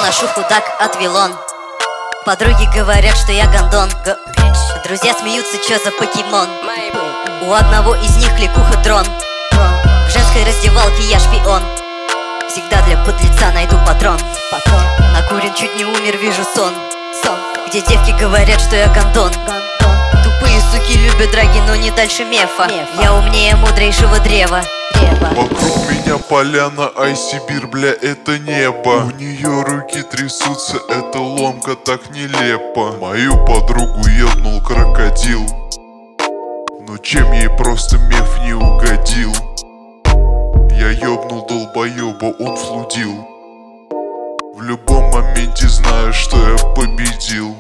ношу худак от Вилон. Подруги говорят, что я гондон. Друзья смеются, чё за покемон. У одного из них кликуха дрон. В женской раздевалке я шпион. Всегда для подлеца найду патрон. Накурен, чуть не умер, вижу сон. Где девки говорят, что я гондон. Тупые суки любят драги, но не дальше мефа. Я умнее мудрейшего древа. Вокруг меня поляна, ай, Сибирь, бля, это небо. У нее руки трясутся, это ломка так нелепо. Мою подругу ебнул крокодил, но чем ей просто меф не угодил. Я ебнул долбоеба, он флудил. В любом моменте знаю, что я победил.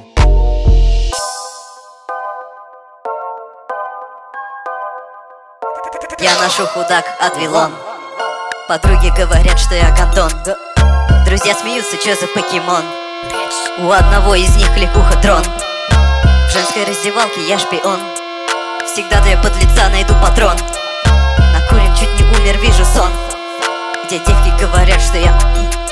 Я ношу худак от Вилон. Подруги говорят, что я гондон. Друзья смеются, чё за покемон. У одного из них кликуха дрон. В женской раздевалке я шпион. Всегда для подлеца найду патрон. Накурен, чуть не умер, вижу сон. Где девки говорят, что я